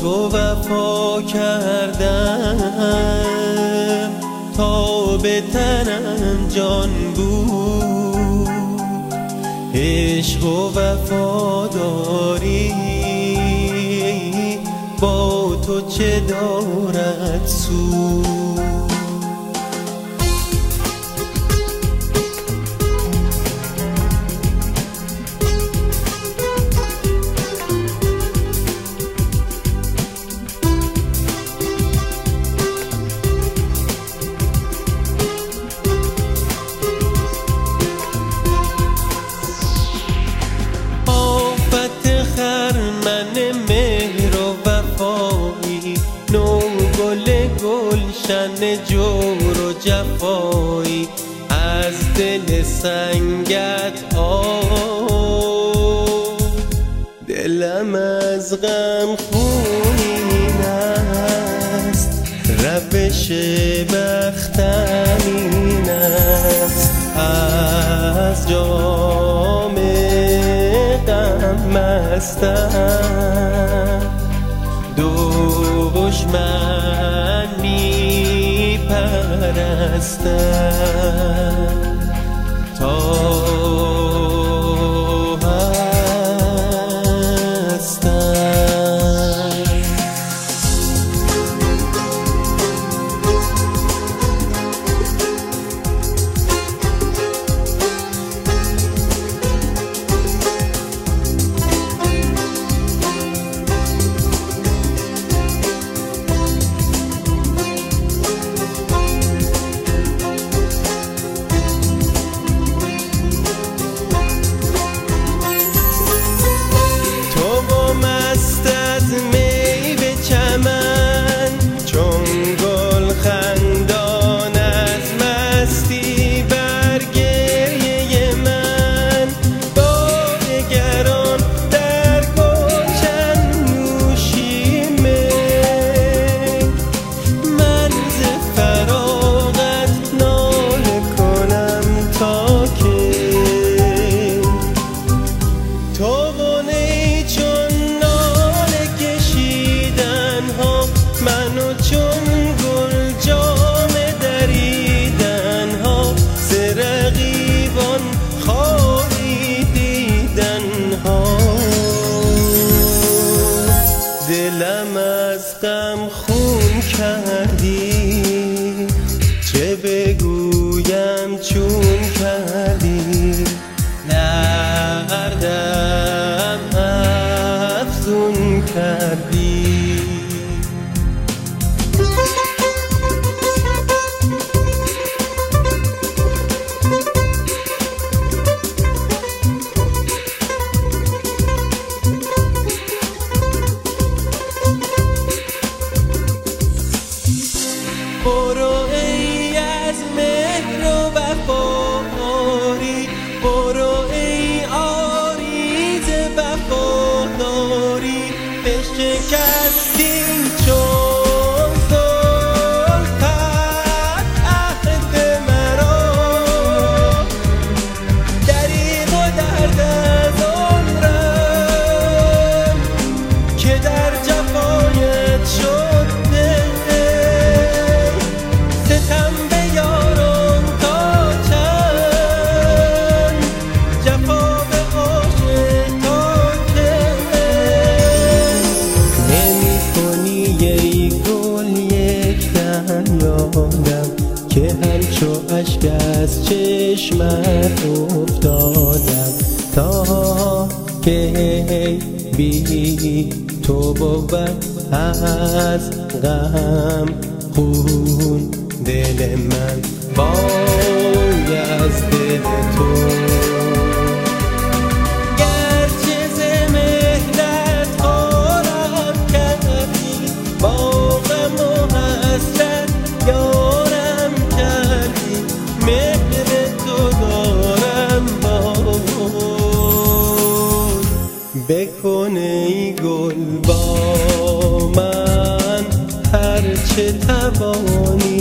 تو وفا کردم تا به تنم جان بود. عشق و وفاداری با تو چه دارد سود؟ گلشن جور و جفایی از دل سنگت دلم از غم خونین است، روش بختم این است. از جام غم مستم، دشمن میپرستم تا دلم از غم خون کردی، چه بگویم چون کردی. دردم افزون کردی. برو ای از مهر و وفاداری، برو ای آریز وفاداری. بشکستی چون زلفت عهد مرا، دریغ و درد از عمرم که در جفایت شد. که همچو اشک از چشمت افتادم، تا که بی تو بود از غم خون دل من وای از دل تو. بکن ای گل با من هر چه توانی.